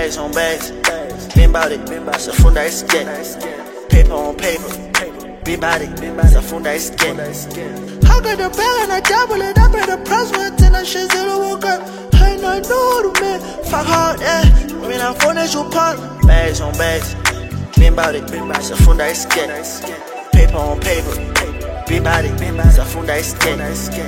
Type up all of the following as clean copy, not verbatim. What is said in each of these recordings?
Bags on bags, been bout it, safunda isket. Paper on paper, be bout it, safunda isket. I got the bag and I double it up at the price with 10 and shit zero woke up. I know to me, fuck hard, when I phone is your partner. Bags on bags, been bout it, safunda isket. Paper on paper, be bout it, safunda isket.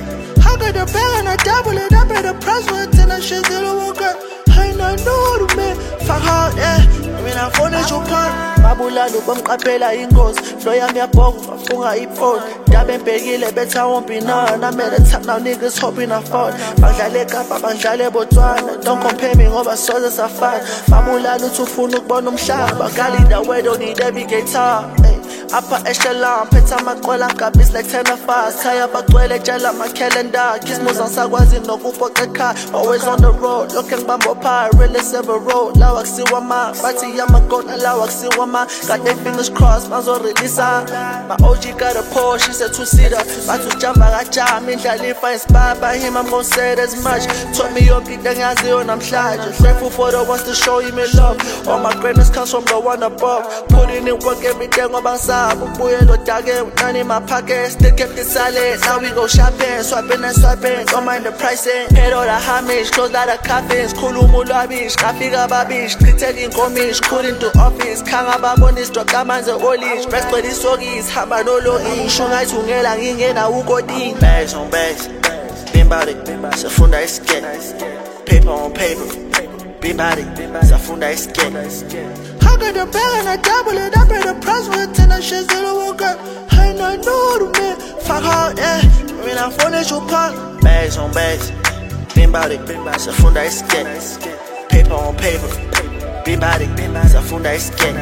I got the bag and I double it up at the price with 10 and shit zero woke up. I know to me, fuck hard, when I phone is your partner. Babulalo bamqaphela ingozi flow yami yabhonga bafunga iphone dabe mbekile bethi I won't be none. I made a tap now niggas hoping I fall. Badlale Kapa badlale Botswana, don't compare me ngoba soze safana. Babulalo uthi ufuna ukubona umhlaba gali the way don't need every guitar. Upper echelon, phetha amaqola ngabis like 10 of us. Thaya bagcwele tshela ama-calendar. Gizmos angisakwazi nokufoca ekhaya. Always on the road, lokhu ngibamba phaya. Really several road, lawa kusiwa ma. Bathi yamagona lawa kusiwa ma. Got their fingers crossed, bazoreleasa. My OG got a Porsche, she said 2-seater. Bathi ujamba kajama, indlala ifa inspired by him, I'm gon' say it as much. Taught me yonke into engiyaziyo namhlanje. Thankful for the ones to show him love. All my greatness comes from the one above. Putting in work every day ngoba ngisaba. Buyelo dage, none in my pocket. Still kept it solid, now we go shopping. Swapping and swapping, don't mind the pricing. Paid all the homage, closed out the coffins. Khuluma ulwabish, kafika babish. Khithela inkomish, couldn't do office. Khanga babonis, dropped amanzi olish. Breast body sogis, hamba no logish. Shunga ithungela ngingena ukodini. Bags on bags, been bout it, safunda isket. Paper on paper, been bout it, safunda isket. I got the bag and I double it up at the price with 10 and shit zero woke up. I know to me, fuck hard, when I phone is your partner. Bags on bags, been bout it, safunda isket. Paper on paper, be bout it, safunda isket.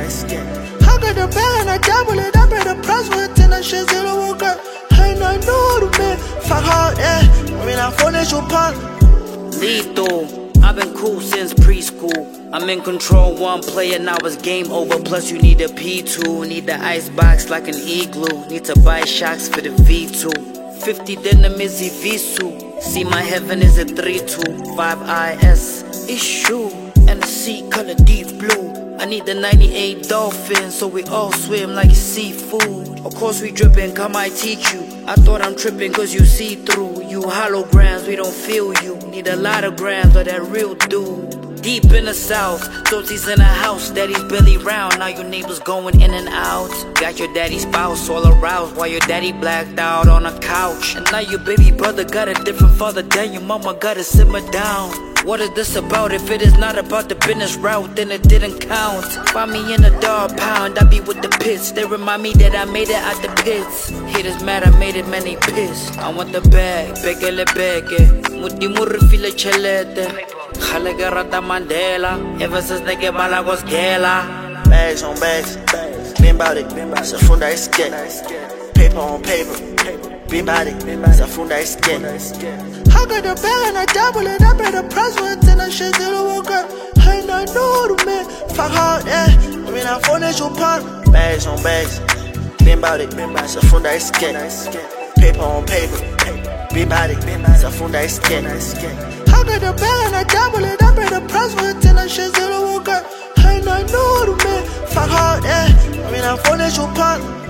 I got the bag and I double it up at the price with 10 and shit zero woke up. I know to me, fuck hard, when I phone is your partner. Lethal, I've been cool since preschool. I'm in control, one player, now it's game over. Plus you need a P2, need the ice box like an igloo. Need to buy shocks for the V2. 50 denim is Visu. See my heaven is a 325 IS issue. And the sea color deep blue. I need the 98 Dolphin, so we all swim like it's seafood. Of course we drippin', come I teach you. I thought I'm trippin' cause you see through. You holograms, we don't feel you. Need a lot of grams of that real dude. Deep in the south, Tootie's in the house, daddy's barely round. Now your neighbors going in and out. Got your daddy's spouse all aroused while your daddy blacked out on a couch. And now your baby brother got a different father. Damn, your mama gotta simmer down. What is this about? If it is not about the business route, then it didn't count. Find me in a dog pound, I be with the pits. They remind me that I made it out the pits. Haters mad, I made it, man, they pissed. I want the bag, begele bege. Muti murifile chelete. Khale ke rata Mandela, ever since nigga bala was gela. Bags on bags, been bout it, safunda isket. Paper on paper, be bout it, safunda isket. I got the bag and I double it up at the price with 10 and shit zero woke up. I know to me, fuck hard, when I phone is your partner. Bags on bags, been bout it, safunda isket. Paper on paper, be bout it, safunda isket. I got the bag and I double it up at the price with 10 and shit zero woke up. I know to me, fuck hard, when I phone is your partner.